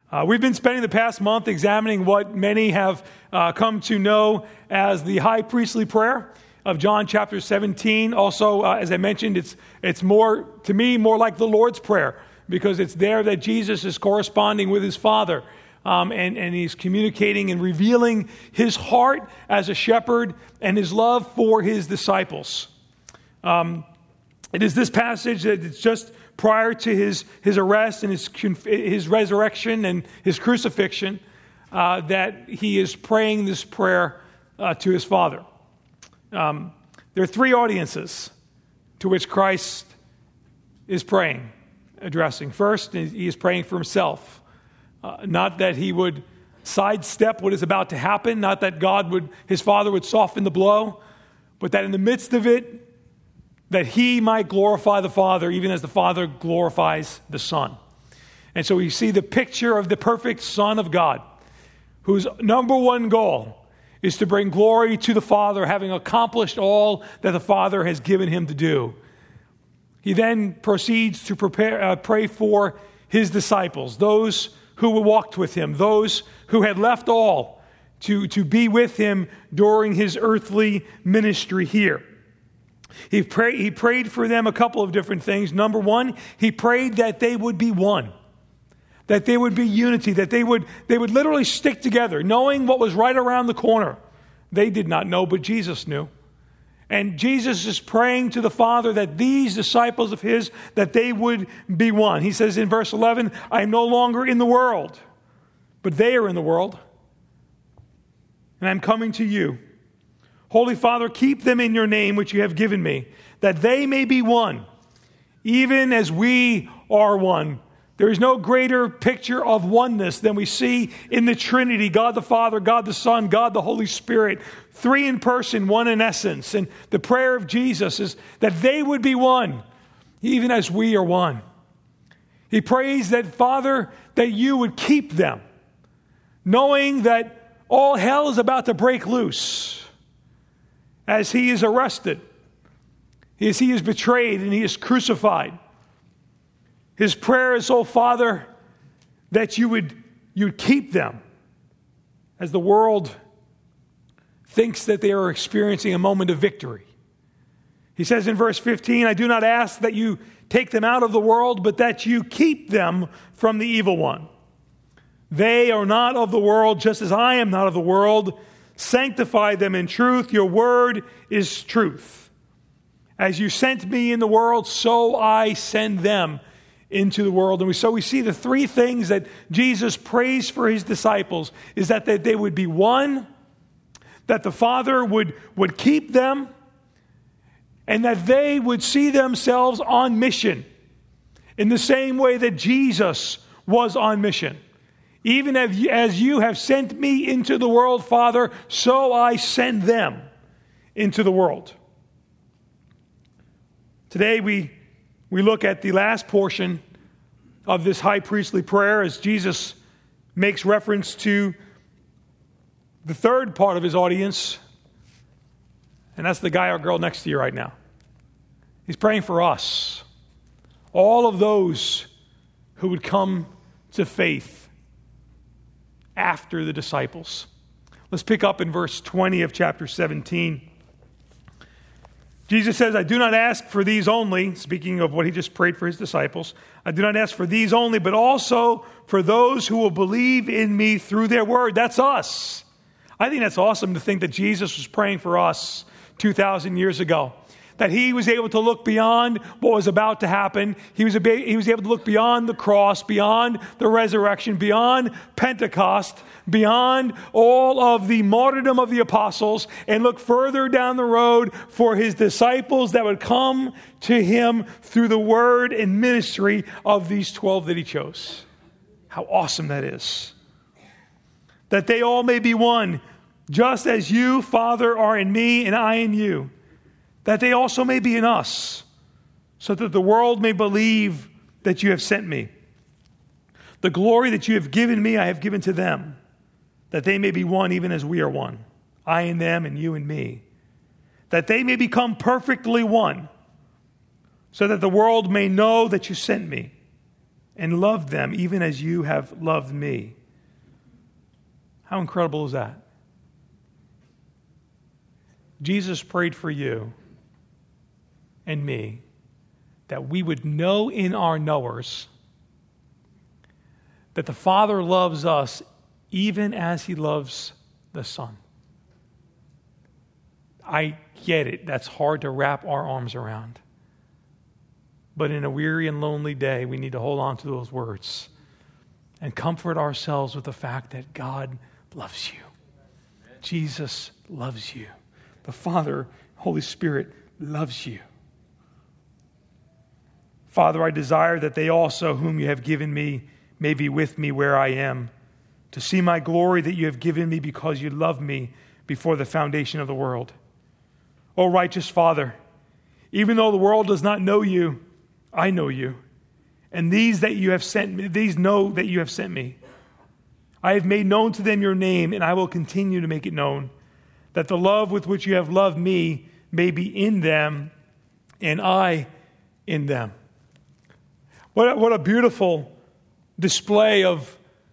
We've been spending the past month examining what many have come to know as the high priestly prayer of John chapter 17. Also, as I mentioned, it's more, to me, more like the Lord's Prayer, because it's there that Jesus is corresponding with his Father, and he's communicating and revealing his heart as a shepherd and his love for his disciples. It is this passage that it's just prior to his arrest and his resurrection and his crucifixion that he is praying this prayer to his Father. There are three audiences to which Christ is praying, addressing. First, he is praying for himself. Not that he would sidestep what is about to happen, not that his Father would soften the blow, but that in the midst of it, that he might glorify the Father, even as the Father glorifies the Son. And so we see the picture of the perfect Son of God, whose number one goal is to bring glory to the Father, having accomplished all that the Father has given him to do. He then proceeds to pray for his disciples, those who walked with him, those who had left all to be with him during his earthly ministry here. He prayed for them a couple of different things. Number one, he prayed that they would be one, that they would be unity, that they would literally stick together, knowing what was right around the corner. They did not know, but Jesus knew. And Jesus is praying to the Father that these disciples of his, that they would be one. He says in verse 11, I am no longer in the world, but they are in the world, and I'm coming to you. Holy Father, keep them in your name, which you have given me, that they may be one, even as we are one. There is no greater picture of oneness than we see in the Trinity, God the Father, God the Son, God the Holy Spirit, three in person, one in essence. And the prayer of Jesus is that they would be one, even as we are one. He prays that, Father, that you would keep them, knowing that all hell is about to break loose as he is arrested, as he is betrayed and he is crucified. His prayer is, oh Father, that you'd keep them as the world thinks that they are experiencing a moment of victory. He says in verse 15, I do not ask that you take them out of the world, but that you keep them from the evil one. They are not of the world, just as I am not of the world. Sanctify them in truth. Your word is truth. As you sent me in the world, so I send them into the world. And so we see the three things that Jesus prays for his disciples is that they would be one, that the Father would keep them, and that they would see themselves on mission in the same way that Jesus was on mission. Even as you have sent me into the world, Father, so I send them into the world. Today we look at the last portion of this high priestly prayer as Jesus makes reference to the third part of his audience, and that's the guy or girl next to you right now. He's praying for us, all of those who would come to faith after the disciples. Let's pick up in verse 20 of chapter 17. Jesus says, I do not ask for these only, speaking of what he just prayed for his disciples, I do not ask for these only, but also for those who will believe in me through their word. That's us. I think that's awesome to think that Jesus was praying for us 2,000 years ago. That he was able to look beyond what was about to happen. He was able to look beyond the cross, beyond the resurrection, beyond Pentecost, beyond all of the martyrdom of the apostles, and look further down the road for his disciples that would come to him through the word and ministry of these 12 that he chose. How awesome that is. That they all may be one, just as you, Father, are in me and I in you. That they also may be in us, so that the world may believe that you have sent me. The glory that you have given me, I have given to them, that they may be one even as we are one, I in them and you in me. That they may become perfectly one, so that the world may know that you sent me and loved them even as you have loved me. How incredible is that? Jesus prayed for you and me that we would know in our knowers that the Father loves us even as he loves the Son. I get it. That's hard to wrap our arms around. But in a weary and lonely day, we need to hold on to those words and comfort ourselves with the fact that God loves you. Jesus loves you. The Father, Holy Spirit, loves you. Father, I desire that they also, whom you have given me, may be with me where I am, to see my glory that you have given me because you loved me before the foundation of the world. O righteous Father, even though the world does not know you, I know you. And these that you have sent me, these know that you have sent me. I have made known to them your name, and I will continue to make it known, that the love with which you have loved me may be in them, and I in them. What a beautiful display of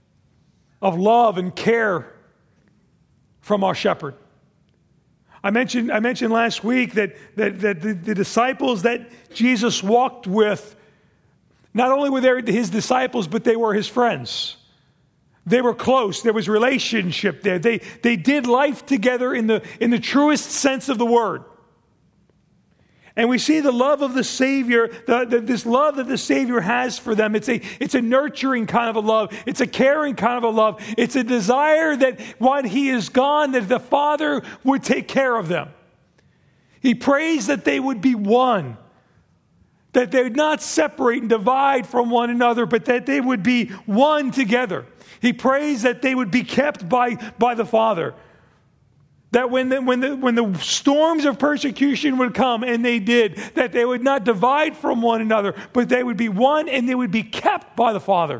love and care from our shepherd. I mentioned last week that the disciples that Jesus walked with, not only were they his disciples, but they were his friends. They were close. There was relationship there. They did life together in the truest sense of the word. And we see the love of the Savior, this love that the Savior has for them. It's a nurturing kind of a love. It's a caring kind of a love. It's a desire that when he is gone, that the Father would take care of them. He prays that they would be one, that they would not separate and divide from one another, but that they would be one together. He prays that they would be kept by the Father. That when the storms of persecution would come, and they did, that they would not divide from one another, but they would be one and they would be kept by the Father.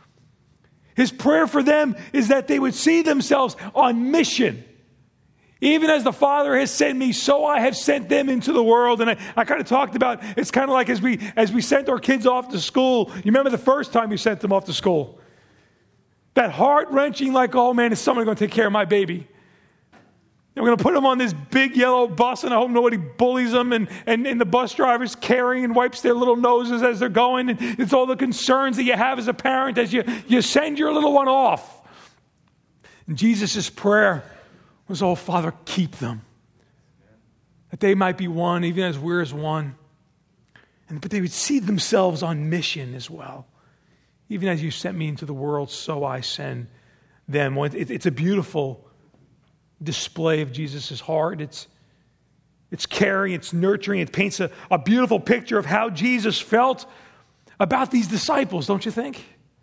His prayer for them is that they would see themselves on mission. Even as the Father has sent me, so I have sent them into the world. And I kind of talked about, it's kind of like as we sent our kids off to school. You remember the first time you sent them off to school? That heart-wrenching, like, oh man, is someone going to take care of my baby? We're going to put them on this big yellow bus, and I hope nobody bullies them, and the bus driver's carrying and wipes their little noses as they're going. And it's all the concerns that you have as a parent as you send your little one off. And Jesus' prayer was, oh, Father, keep them. That they might be one, even as we're as one. But they would see themselves on mission as well. Even as you sent me into the world, so I send them. It's a beautiful display of Jesus' heart. It's caring, it's nurturing, it paints a beautiful picture of how Jesus felt about these disciples, don't you think?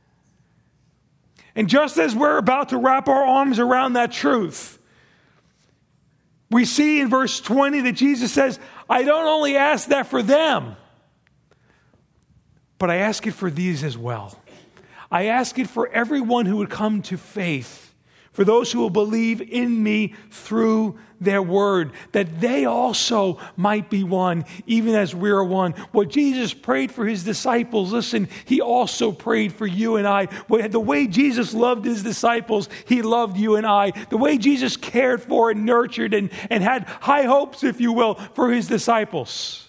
And just as we're about to wrap our arms around that truth, we see in verse 20 that Jesus says, I don't only ask that for them, but I ask it for these as well. I ask it for everyone who would come to faith, for those who will believe in me through their word, that they also might be one, even as we're one. What Jesus prayed for his disciples, listen, he also prayed for you and I. The way Jesus loved his disciples, he loved you and I. The way Jesus cared for and nurtured and had high hopes, if you will, for his disciples.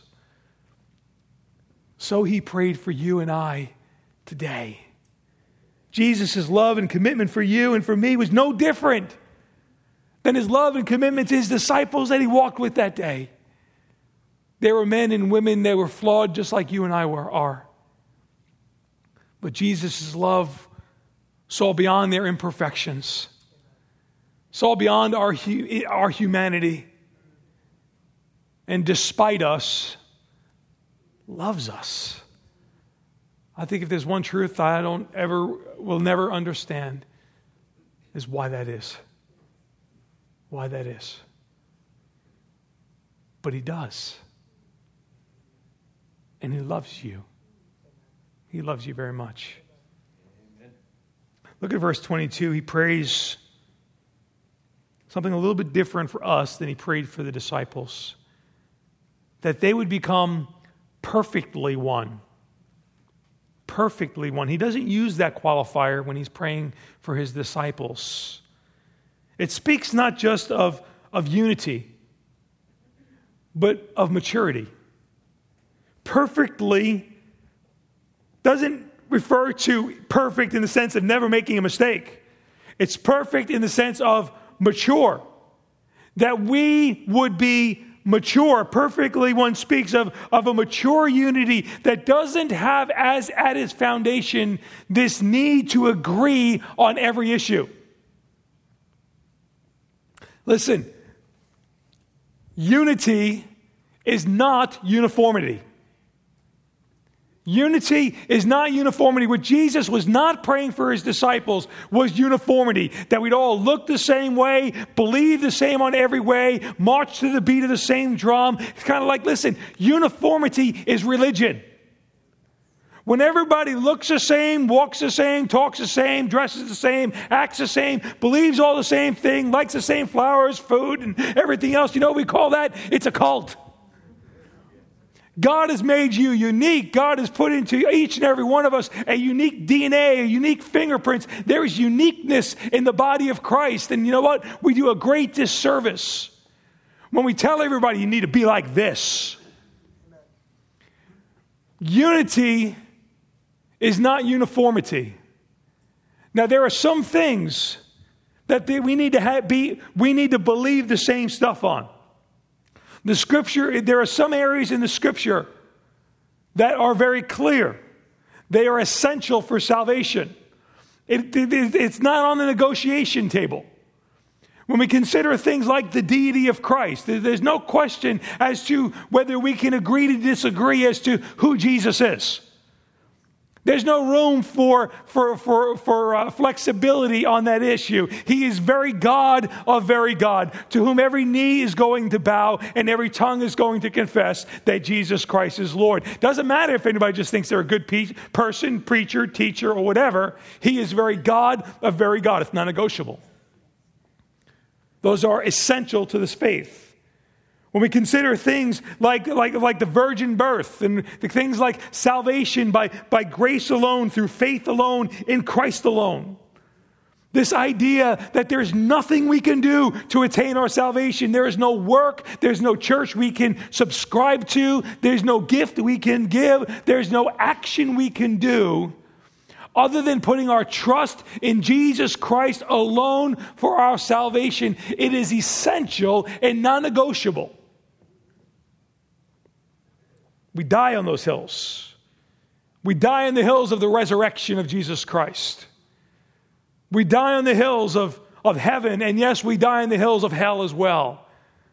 So he prayed for you and I today. Jesus' love and commitment for you and for me was no different than his love and commitment to his disciples that he walked with that day. They were men and women that were flawed just like you and I are. But Jesus' love saw beyond their imperfections, saw beyond our humanity, and despite us, loves us. I think if there's one truth I will never understand, is why that is. Why that is. But he does. And he loves you. He loves you very much. Amen. Look at verse 22. He prays something a little bit different for us than he prayed for the disciples. That they would become perfectly one. perfectly one. He doesn't use that qualifier when he's praying for his disciples. It speaks not just of unity, but of maturity. Perfectly doesn't refer to perfect in the sense of never making a mistake. It's perfect in the sense of mature. That we would be mature. Perfectly one speaks of a mature unity that doesn't have as at its foundation this need to agree on every issue. Listen, unity is not uniformity. Unity is not uniformity. What Jesus was not praying for his disciples was uniformity. That we'd all look the same way, believe the same on every way, march to the beat of the same drum. It's kind of like, listen, uniformity is religion. When everybody looks the same, walks the same, talks the same, dresses the same, acts the same, believes all the same thing, likes the same flowers, food, and everything else, you know what we call that? It's a cult. God has made you unique. God has put into each and every one of us a unique DNA, a unique fingerprints. There is uniqueness in the body of Christ. And you know what? We do a great disservice when we tell everybody you need to be like this. Unity is not uniformity. Now, there are some things that we need to believe the same stuff on. The Scripture, there are some areas in the Scripture that are very clear. They are essential for salvation. It's not on the negotiation table. When we consider things like the deity of Christ, there's no question as to whether we can agree to disagree as to who Jesus is. There's no room for flexibility on that issue. He is very God of very God, to whom every knee is going to bow and every tongue is going to confess that Jesus Christ is Lord. Doesn't matter if anybody just thinks they're a good person, preacher, teacher, or whatever. He is very God of very God. It's non-negotiable. Those are essential to this faith. When we consider things like the virgin birth and the things like salvation by grace alone, through faith alone, in Christ alone. This idea that there's nothing we can do to attain our salvation. There is no work. There's no church we can subscribe to. There's no gift we can give. There's no action we can do other than putting our trust in Jesus Christ alone for our salvation. It is essential and non-negotiable. We die on those hills. We die on the hills of the resurrection of Jesus Christ. We die on the hills of heaven, and yes, we die on the hills of hell as well.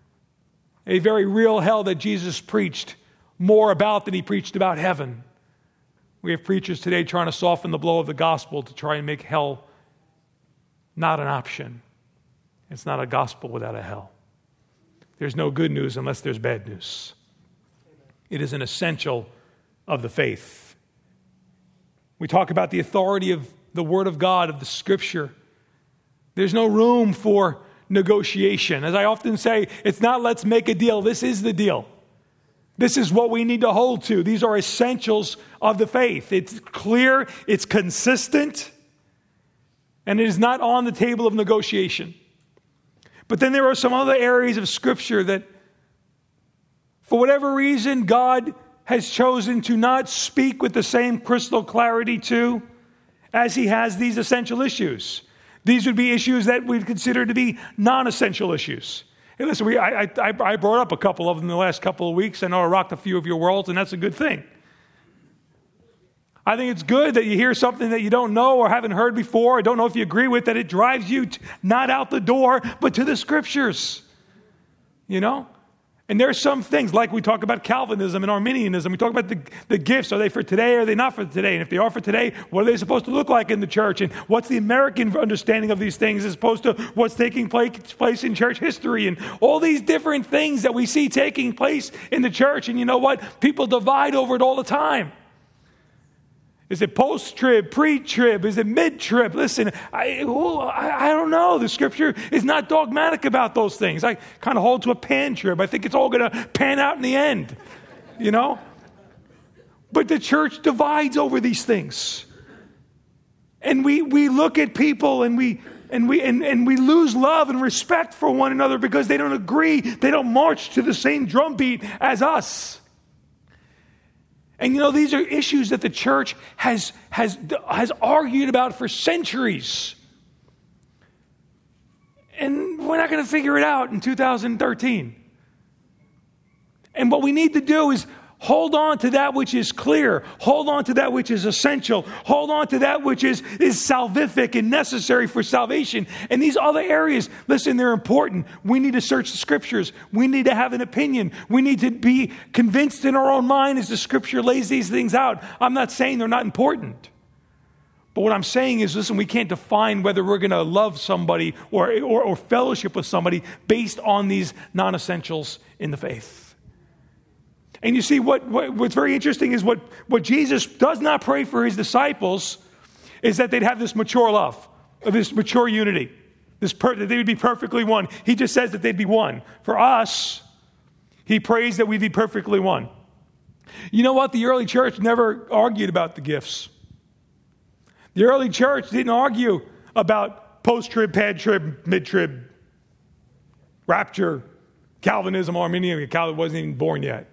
A very real hell that Jesus preached more about than he preached about heaven. We have preachers today trying to soften the blow of the gospel to try and make hell not an option. It's not a gospel without a hell. There's no good news unless there's bad news. It is an essential of the faith. We talk about the authority of the Word of God, of the Scripture. There's no room for negotiation. As I often say, it's not let's make a deal. This is the deal. This is what we need to hold to. These are essentials of the faith. It's clear, it's consistent, and it is not on the table of negotiation. But then there are some other areas of Scripture that, for whatever reason, God has chosen to not speak with the same crystal clarity to as he has these essential issues. These would be issues that we'd consider to be non-essential issues. Hey, listen, I brought up a couple of them in the last couple of weeks. I know I rocked a few of your worlds, and that's a good thing. I think it's good that you hear something that you don't know or haven't heard before, or don't know if you agree with, that it drives you not out the door, but to the Scriptures. You know? And there's some things, like we talk about Calvinism and Arminianism. We talk about the gifts. Are they for today or are they not for today? And if they are for today, what are they supposed to look like in the church? And what's the American understanding of these things as opposed to what's taking place in church history? And all these different things that we see taking place in the church. And you know what? People divide over it all the time. Is it post-trib, pre-trib? Is it mid-trib? Listen, I don't know. The Scripture is not dogmatic about those things. I kind of hold to a pan-trib. I think it's all going to pan out in the end, you know? But the church divides over these things. And we look at people and we lose love and respect for one another because they don't agree. They don't march to the same drumbeat as us. And these are issues that the church has argued about for centuries. And we're not going to figure it out in 2013. And what we need to do is hold on to that which is clear. Hold on to that which is essential. Hold on to that which is salvific and necessary for salvation. And these other areas, listen, they're important. We need to search the Scriptures. We need to have an opinion. We need to be convinced in our own mind as the Scripture lays these things out. I'm not saying they're not important. But what I'm saying is, listen, we can't define whether we're going to love somebody or fellowship with somebody based on these non-essentials in the faith. And you see, what's very interesting is what Jesus does not pray for his disciples is that they'd have this mature love, or this mature unity, that they would be perfectly one. He just says that they'd be one. For us, he prays that we'd be perfectly one. You know what? The early church never argued about the gifts. The early church didn't argue about post-trib, pad-trib, mid-trib, rapture, Calvinism, Arminian. Calvin wasn't even born yet.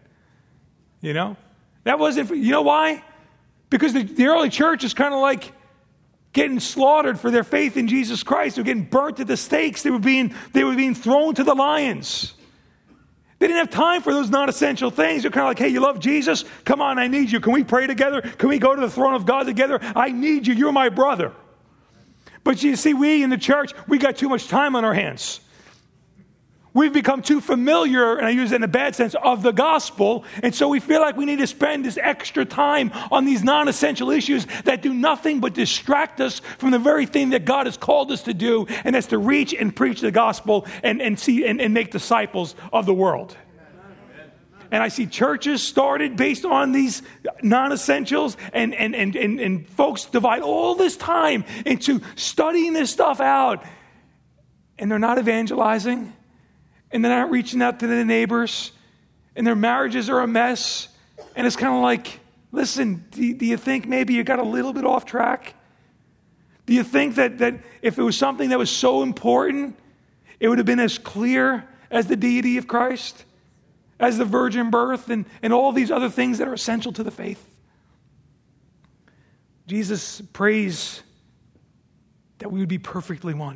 That wasn't, why? Because the early church is kind of like getting slaughtered for their faith in Jesus Christ. They were getting burnt at the stakes. They were being thrown to the lions. They didn't have time for those non-essential things. They're kind of like, hey, you love Jesus? Come on, I need you. Can we pray together? Can we go to the throne of God together? I need you. You're my brother. But you see, we in the church, we got too much time on our hands. We've become too familiar, and I use that in a bad sense, of the gospel. And so we feel like we need to spend this extra time on these non-essential issues that do nothing but distract us from the very thing that God has called us to do, and that's to reach and preach the gospel and make disciples of the world. And I see churches started based on these non-essentials, and folks divide all this time into studying this stuff out, and they're not evangelizing. And they're not reaching out to their neighbors. And their marriages are a mess. And it's kind of like, listen, do you think maybe you got a little bit off track? Do you think that if it was something that was so important, it would have been as clear as the deity of Christ, as the virgin birth, and all these other things that are essential to the faith? Jesus prays that we would be perfectly one.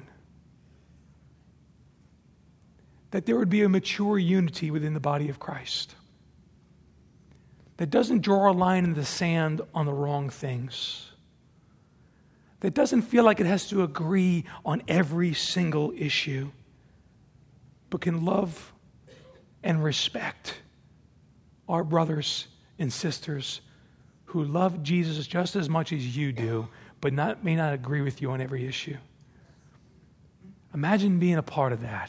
That there would be a mature unity within the body of Christ that doesn't draw a line in the sand on the wrong things, that doesn't feel like it has to agree on every single issue, but can love and respect our brothers and sisters who love Jesus just as much as you do, but may not agree with you on every issue. Imagine being a part of that.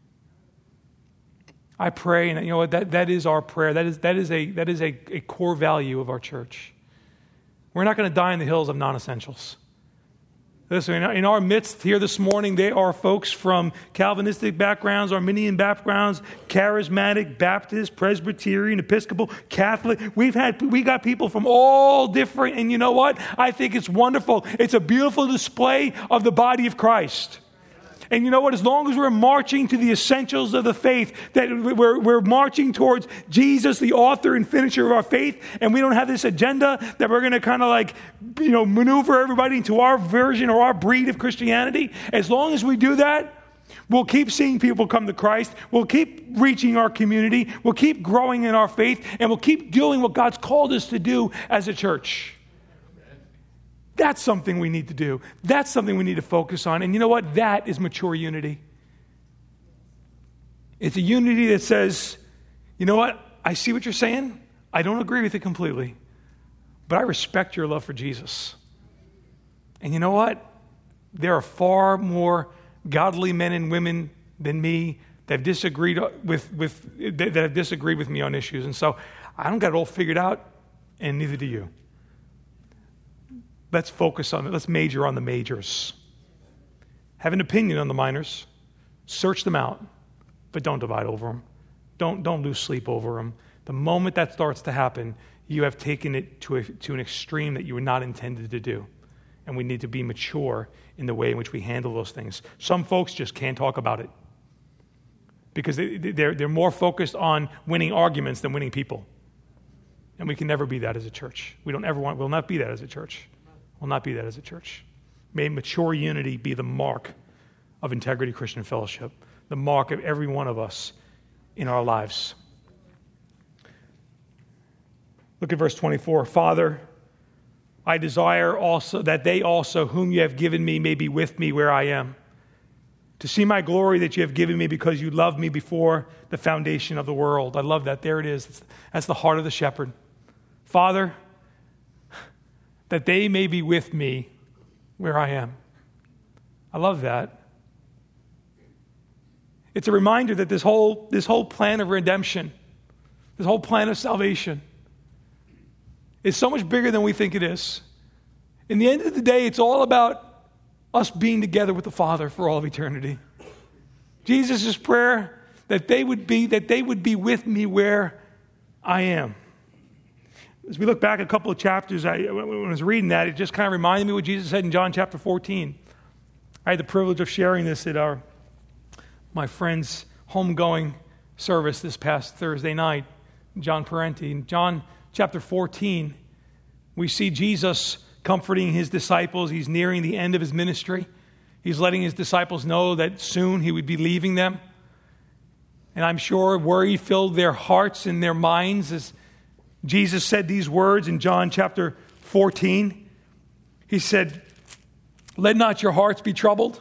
I pray, and you know what, that is our prayer. That is a core value of our church. We're not going to die in the hills of non-essentials. Listen, in our midst here this morning, there are folks from Calvinistic backgrounds, Arminian backgrounds, Charismatic, Baptist, Presbyterian, Episcopal, Catholic. We got people from all different, and you know what? I think it's wonderful. It's a beautiful display of the body of Christ. And you know what? As long as we're marching to the essentials of the faith, that we're marching towards Jesus, the author and finisher of our faith, and we don't have this agenda that we're going to kind of maneuver everybody into our version or our breed of Christianity. As long as we do that, we'll keep seeing people come to Christ. We'll keep reaching our community. We'll keep growing in our faith, and we'll keep doing what God's called us to do as a church. That's something we need to do. That's something we need to focus on. And you know what? That is mature unity. It's a unity that says, you know what? I see what you're saying. I don't agree with it completely. But I respect your love for Jesus. And you know what? There are far more godly men and women than me that have disagreed with me on issues. And so I don't got it all figured out, and neither do you. Let's focus on it. Let's major on the majors. Have an opinion on the minors. Search them out, but don't divide over them. Don't lose sleep over them. The moment that starts to happen, you have taken it to an extreme that you were not intended to do. And we need to be mature in the way in which we handle those things. Some folks just can't talk about it because they're more focused on winning arguments than winning people. And we can never be that as a church. We'll not be that as a church. We'll not be that as a church. May mature unity be the mark of Integrity Christian Fellowship, the mark of every one of us in our lives. Look at verse 24. Father, I desire also that they also, whom you have given me, may be with me where I am, to see my glory that you have given me because you loved me before the foundation of the world. I love that. There it is. That's the heart of the shepherd. Father, that they may be with me where I am. I love that. It's a reminder that this whole plan of redemption, this whole plan of salvation, is so much bigger than we think it is. In the end of the day, it's all about us being together with the Father for all of eternity. Jesus' prayer that they would be with me where I am. As we look back a couple of chapters, when I was reading that, it just kind of reminded me what Jesus said in John chapter 14. I had the privilege of sharing this at my friend's homegoing service this past Thursday night, John Parenti. In John chapter 14, we see Jesus comforting his disciples. He's nearing the end of his ministry. He's letting his disciples know that soon he would be leaving them. And I'm sure worry filled their hearts and their minds as Jesus said these words in John chapter 14. He said, "Let not your hearts be troubled.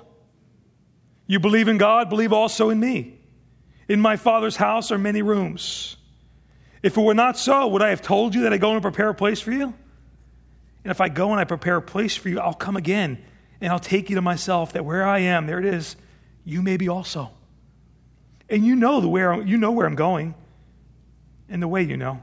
You believe in God, believe also in me. In my Father's house are many rooms. If it were not so, would I have told you that I go and prepare a place for you? And if I go and I prepare a place for you, I'll come again, and I'll take you to myself, that where I am, there it is, you may be also. And you know where I'm going, and the way you know."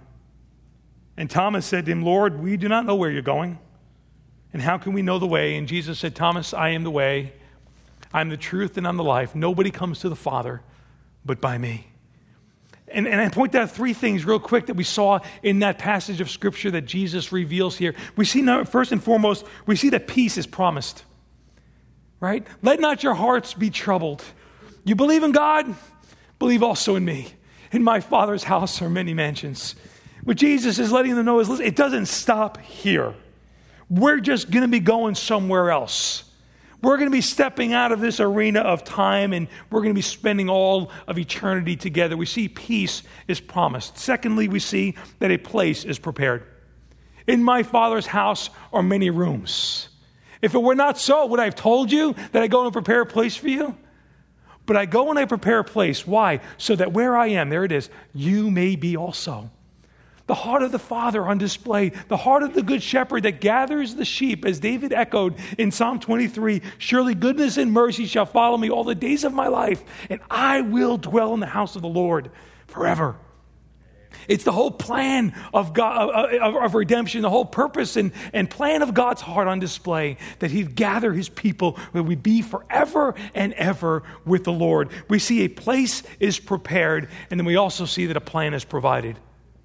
And Thomas said to him, "Lord, we do not know where you're going, and how can we know the way?" And Jesus said, "Thomas, I am the way, I'm the truth, and I'm the life. Nobody comes to the Father but by me." And I point out three things real quick that we saw in that passage of Scripture that Jesus reveals here. We see, first and foremost, we see that peace is promised, right? Let not your hearts be troubled. You believe in God, believe also in me. In my Father's house are many mansions. What Jesus is letting them know is, listen, it doesn't stop here. We're just going to be going somewhere else. We're going to be stepping out of this arena of time, and we're going to be spending all of eternity together. We see peace is promised. Secondly, we see that a place is prepared. In my Father's house are many rooms. If it were not so, would I have told you that I go and prepare a place for you? But I go and I prepare a place. Why? So that where I am, there it is, you may be also. The heart of the Father on display, the heart of the Good Shepherd that gathers the sheep, as David echoed in Psalm 23, "Surely goodness and mercy shall follow me all the days of my life, and I will dwell in the house of the Lord forever." It's the whole plan of God, of redemption, the whole purpose and plan of God's heart on display, that He'd gather His people, that we'd be forever and ever with the Lord. We see a place is prepared, and then we also see that a plan is provided.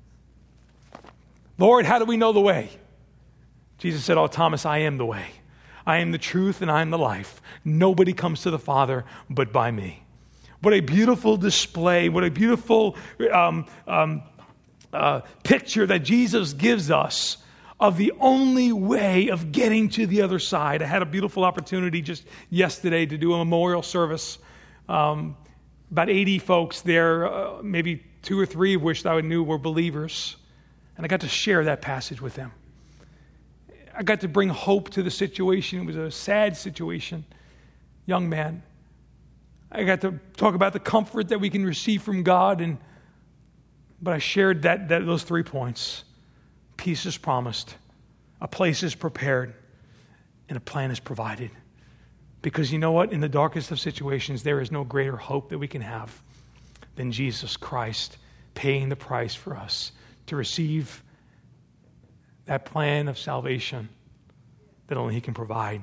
Lord, how do we know the way? Jesus said, "Oh, Thomas, I am the way. I am the truth and I am the life. Nobody comes to the Father but by me." What a beautiful display. What a beautiful picture that Jesus gives us of the only way of getting to the other side. I had a beautiful opportunity just yesterday to do a memorial service. About 80 folks there, maybe 2 or 3 of which I knew were believers. And I got to share that passage with them. I got to bring hope to the situation. It was a sad situation. Young man. I got to talk about the comfort that we can receive from God. But I shared those 3 points. Peace is promised. A place is prepared. And a plan is provided. Because you know what? In the darkest of situations, there is no greater hope that we can have than Jesus Christ paying the price for us to receive that plan of salvation that only He can provide.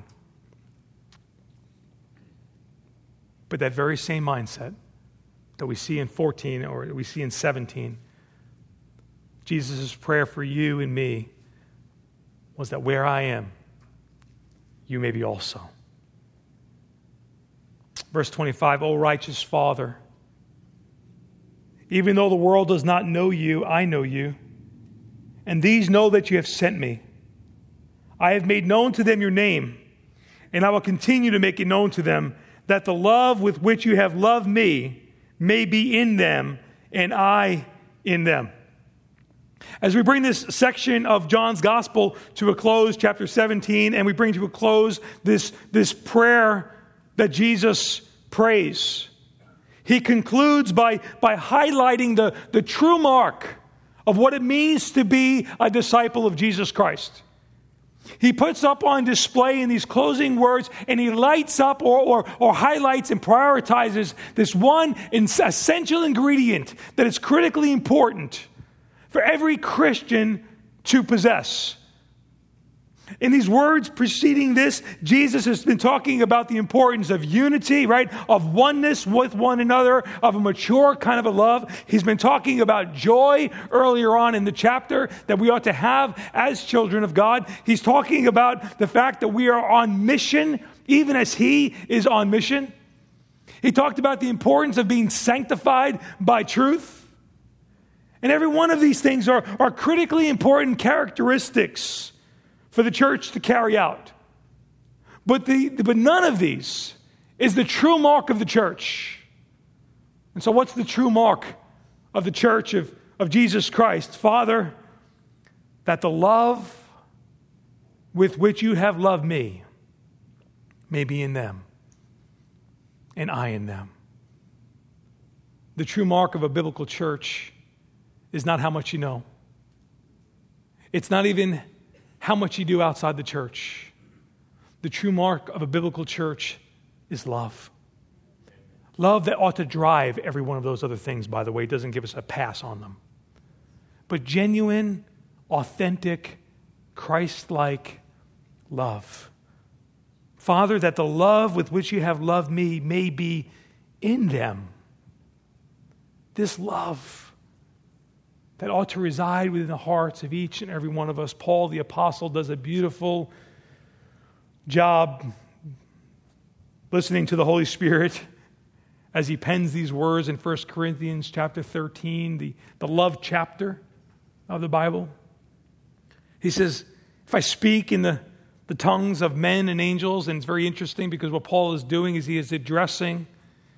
But that very same mindset that we see in 14 or we see in 17 Jesus' prayer for you and me was that where I am, you may be also. Verse 25, O righteous Father, even though the world does not know you, I know you, and these know that you have sent me. I have made known to them your name, and I will continue to make it known to them, that the love with which you have loved me may be in them, and I in them. As we bring this section of John's Gospel to a close, chapter 17, and we bring to a close this prayer that Jesus prays, he concludes by highlighting the true mark of what it means to be a disciple of Jesus Christ. He puts up on display in these closing words, and he lights up or highlights and prioritizes this one essential ingredient that is critically important for every Christian to possess. In these words preceding this, Jesus has been talking about the importance of unity, right? Of oneness with one another, of a mature kind of a love. He's been talking about joy earlier on in the chapter that we ought to have as children of God. He's talking about the fact that we are on mission, even as He is on mission. He talked about the importance of being sanctified by truth. And every one of these things are critically important characteristics for the church to carry out. But none of these is the true mark of the church. And so what's the true mark of the church of Jesus Christ? Father, that the love with which you have loved me may be in them, and I in them. The true mark of a biblical church is not how much you know. It's not even how much you do outside the church. The true mark of a biblical church is love. Love that ought to drive every one of those other things, by the way. It doesn't give us a pass on them. But genuine, authentic, Christ-like love. Father, that the love with which you have loved me may be in them. This love that ought to reside within the hearts of each and every one of us. Paul the apostle does a beautiful job listening to the Holy Spirit as he pens these words in 1 Corinthians chapter 13, the love chapter of the Bible. He says, if I speak in the tongues of men and angels, and it's very interesting because what Paul is doing is he is addressing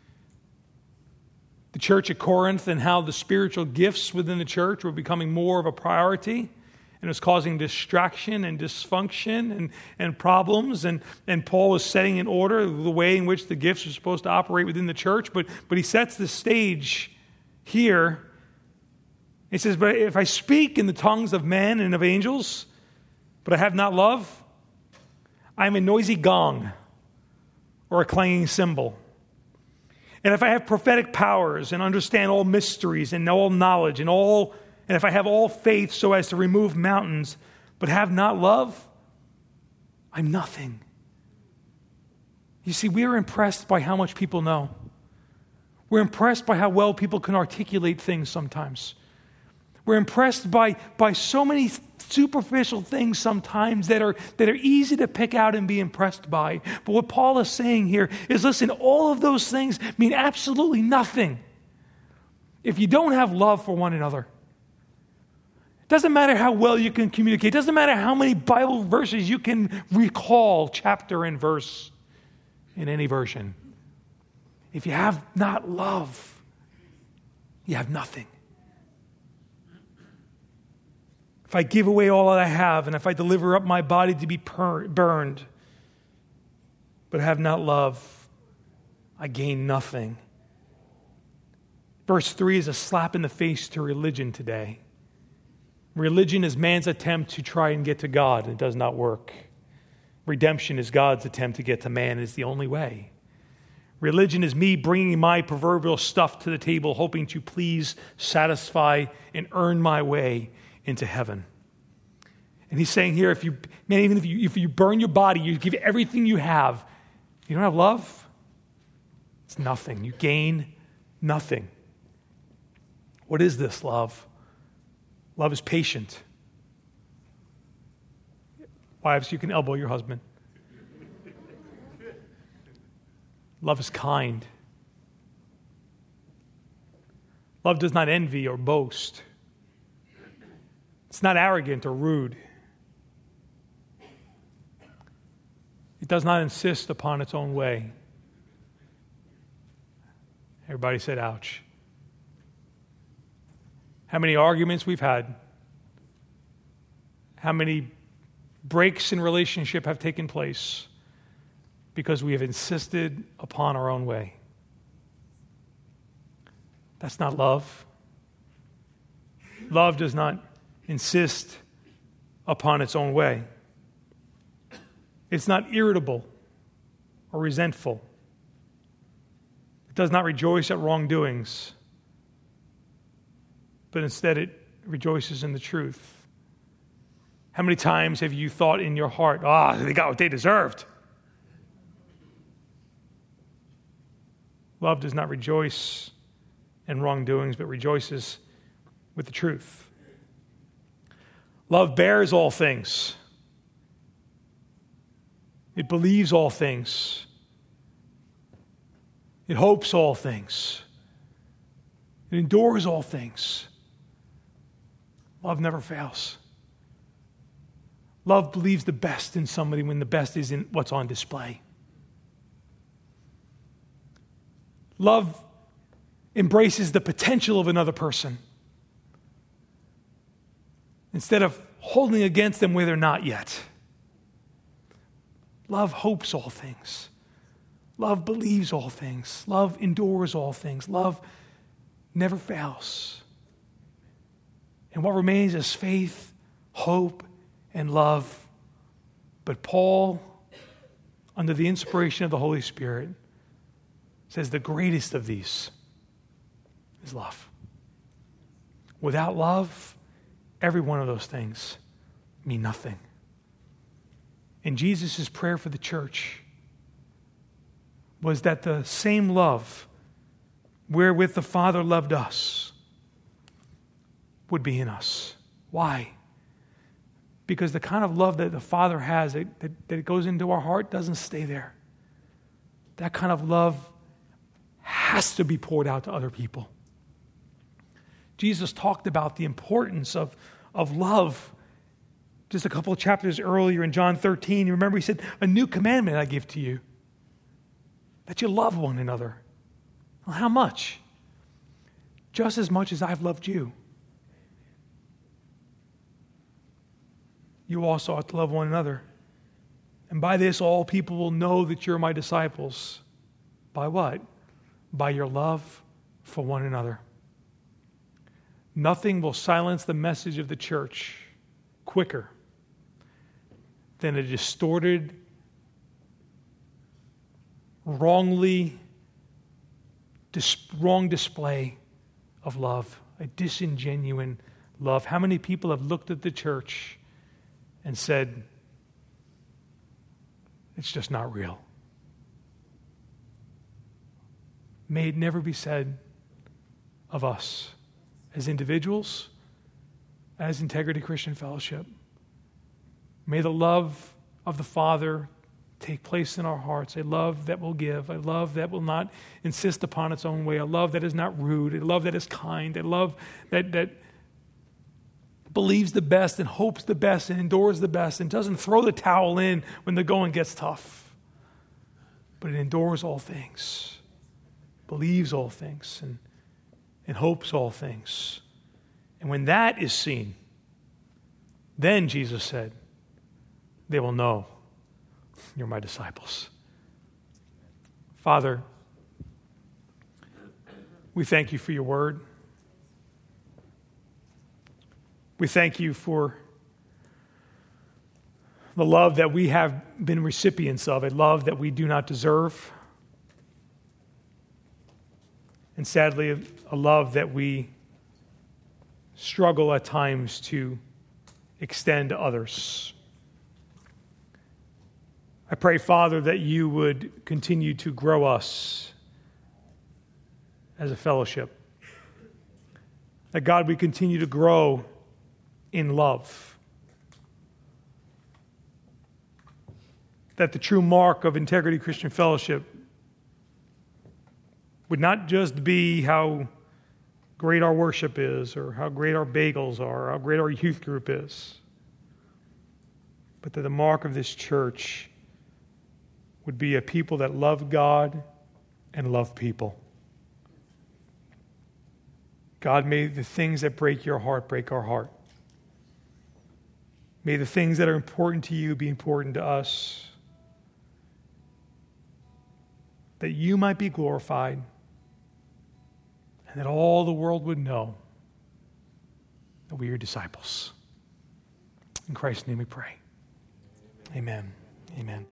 the church at Corinth and how the spiritual gifts within the church were becoming more of a priority, and it was causing distraction and dysfunction and problems. And Paul is setting in order the way in which the gifts are supposed to operate within the church. But he sets the stage here. He says, but if I speak in the tongues of men and of angels, but I have not love, I am a noisy gong or a clanging cymbal. And if I have prophetic powers and understand all mysteries and all knowledge and if I have all faith so as to remove mountains, but have not love, I'm nothing. You see, we are impressed by how much people know. We're impressed by how well people can articulate things sometimes. We're impressed by so many superficial things sometimes that are easy to pick out and be impressed by. But what Paul is saying here is, listen, all of those things mean absolutely nothing if you don't have love for one another. It doesn't matter how well you can communicate. It doesn't matter how many Bible verses you can recall chapter and verse in any version. If you have not love, you have nothing. If I give away all that I have, and if I deliver up my body to be burned, but have not love, I gain nothing. Verse 3 is a slap in the face to religion today. Religion is man's attempt to try and get to God. It does not work. Redemption is God's attempt to get to man. It's the only way. Religion is me bringing my proverbial stuff to the table, hoping to please, satisfy, and earn my way into heaven. And he's saying here, even if you burn your body, you give everything you have, you don't have love, it's nothing. You gain nothing. What is this love? Love is patient. Wives, you can elbow your husband. Love is kind. Love does not envy or boast. It's not arrogant or rude. It does not insist upon its own way. Everybody said, ouch. How many arguments we've had. How many breaks in relationship have taken place because we have insisted upon our own way. That's not love. Love does not insist upon its own way. It's not irritable or resentful. It does not rejoice at wrongdoings, but instead it rejoices in the truth. How many times have you thought in your heart, they got what they deserved? Love does not rejoice in wrongdoings, but rejoices with the truth. Love bears all things. It believes all things. It hopes all things. It endures all things. Love never fails. Love believes the best in somebody when the best is in what's on display. Love embraces the potential of another person instead of holding against them where they're not yet. Love hopes all things. Love believes all things. Love endures all things. Love never fails. And what remains is faith, hope, and love. But Paul, under the inspiration of the Holy Spirit, says the greatest of these is love. Without love, every one of those things mean nothing. And Jesus' prayer for the church was that the same love wherewith the Father loved us would be in us. Why? Because the kind of love that the Father has, that goes into our heart, doesn't stay there. That kind of love has to be poured out to other people. Jesus talked about the importance of love just a couple of chapters earlier in John 13. You remember he said, "A new commandment I give to you, that you love one another." Well, how much? Just as much as I've loved you. You also ought to love one another. And by this, all people will know that you're my disciples. By what? By your love for one another. Nothing will silence the message of the church quicker than a distorted, wrong display of love, a disingenuine love. How many people have looked at the church and said, it's just not real? May it never be said of us as individuals, as Integrity Christian Fellowship. May the love of the Father take place in our hearts, a love that will give, a love that will not insist upon its own way, a love that is not rude, a love that is kind, a love that believes the best and hopes the best and endures the best and doesn't throw the towel in when the going gets tough. But it endures all things, believes all things, and hopes all things. And when that is seen, then Jesus said, they will know you're my disciples. Father, we thank you for your word. We thank you for the love that we have been recipients of, a love that we do not deserve. And sadly, a love that we struggle at times to extend to others. I pray, Father, that you would continue to grow us as a fellowship. That, God, we continue to grow in love. That the true mark of Integrity Christian Fellowship would not just be how great our worship is, or how great our bagels are, or how great our youth group is, but that the mark of this church would be a people that love God and love people. God, may the things that break your heart break our heart. May the things that are important to you be important to us, that you might be glorified, and that all the world would know that we are your disciples. In Christ's name we pray. Amen. Amen.